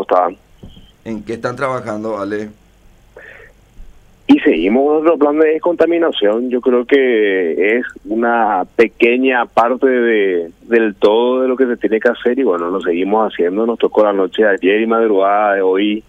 están? ¿En qué están trabajando, Ale? Y seguimos con nuestro plan de descontaminación. Yo creo que es una pequeña parte del todo de lo que se tiene que hacer y bueno, lo seguimos haciendo. Nos tocó la noche de ayer y madrugada de hoy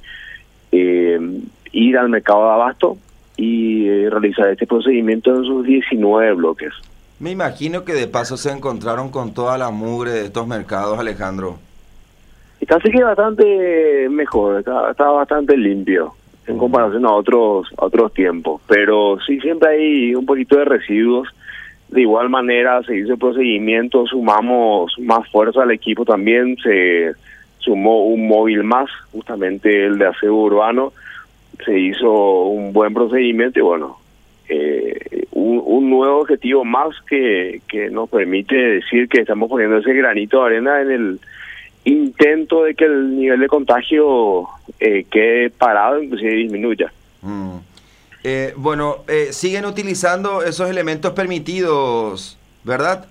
ir al mercado de abasto y realizar este procedimiento en sus 19 bloques. Me imagino que de paso se encontraron con toda la mugre de estos mercados, Alejandro. Está así que bastante mejor, está bastante limpio en comparación a otros tiempos, pero sí siempre hay un poquito de residuos. De igual manera se hizo el procedimiento, sumamos más fuerza al equipo también, se sumó un móvil más, justamente el de aseo urbano, se hizo un buen procedimiento y bueno, un nuevo objetivo más que nos permite decir que estamos poniendo ese granito de arena en el intento de que el nivel de contagio quede parado, inclusive disminuya. Bueno, siguen utilizando esos elementos permitidos, ¿verdad?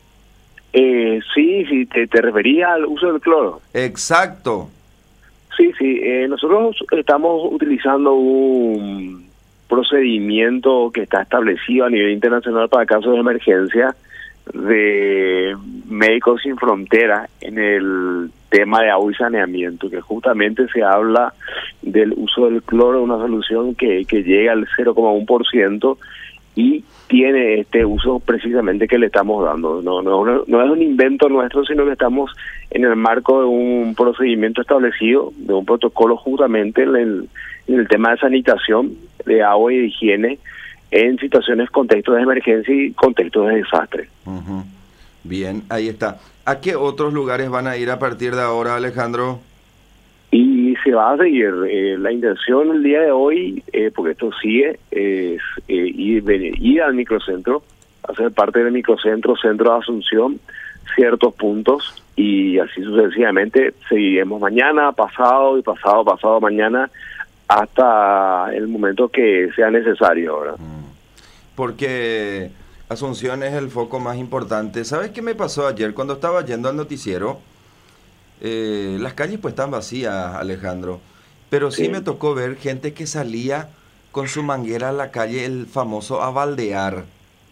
Sí, te referías al uso del cloro. Exacto. Sí, nosotros estamos utilizando un procedimiento que está establecido a nivel internacional para casos de emergencia de Médicos Sin Fronteras en el tema de agua y saneamiento, que justamente se habla del uso del cloro, una solución que llega al 0,1% y tiene este uso precisamente que le estamos dando. No es un invento nuestro, sino que estamos en el marco de un procedimiento establecido, de un protocolo justamente en el tema de sanitación, de agua y de higiene, en situaciones, contextos de emergencia y contextos de desastre. Bien, ahí está. ¿A qué otros lugares van a ir a partir de ahora, Alejandro? Y se va a seguir. La intención el día de hoy, porque esto sigue, es ir al microcentro, hacer parte del microcentro, centro de Asunción, ciertos puntos, y así sucesivamente seguiremos mañana, pasado y pasado mañana, hasta el momento que sea necesario ahora. Porque Asunción es el foco más importante. ¿Sabes qué me pasó ayer cuando estaba yendo al noticiero? Las calles pues están vacías, Alejandro, pero sí me tocó ver gente que salía con su manguera a la calle, el famoso a baldear.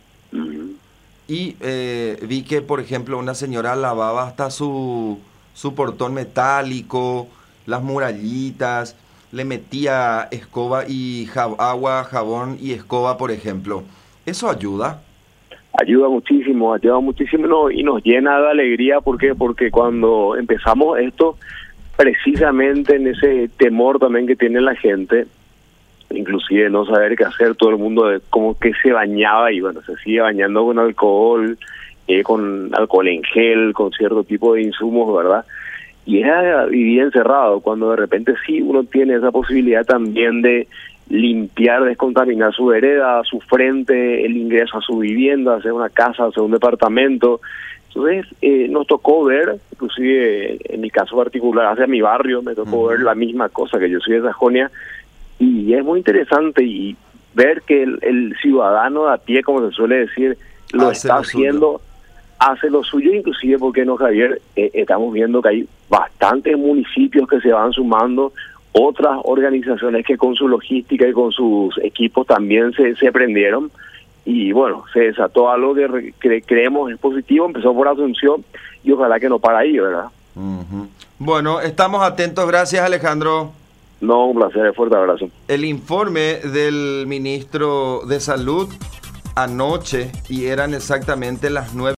Y vi que, por ejemplo, una señora lavaba hasta su portón metálico, las murallitas, le metía escoba y agua, jabón y escoba, por ejemplo. ¿Eso ayuda? Ayuda muchísimo, no, y nos llena de alegría. ¿Por qué? Porque cuando empezamos esto, precisamente en ese temor también que tiene la gente, inclusive no saber qué hacer, todo el mundo de como que se bañaba y bueno, se sigue bañando con alcohol en gel, con cierto tipo de insumos, ¿verdad? Y era vivir encerrado, cuando de repente sí uno tiene esa posibilidad también de limpiar, descontaminar su vereda, su frente, el ingreso a su vivienda, hacer una casa, hacer un departamento. Entonces nos tocó ver, inclusive en mi caso particular, hacia mi barrio, me tocó ver la misma cosa, que yo soy de Sajonia, y es muy interesante y ver que el ciudadano de a pie, como se suele decir, lo está haciendo, hace lo suyo, inclusive, porque no, Javier, estamos viendo que hay bastantes municipios que se van sumando, otras organizaciones que con su logística y con sus equipos también se prendieron y bueno, se desató algo que creemos es positivo. Empezó por Asunción y ojalá que no para ahí, ¿verdad? Bueno, estamos atentos. Gracias, Alejandro. No, un placer, fuerte abrazo. El informe del ministro de Salud anoche, y eran exactamente las 9.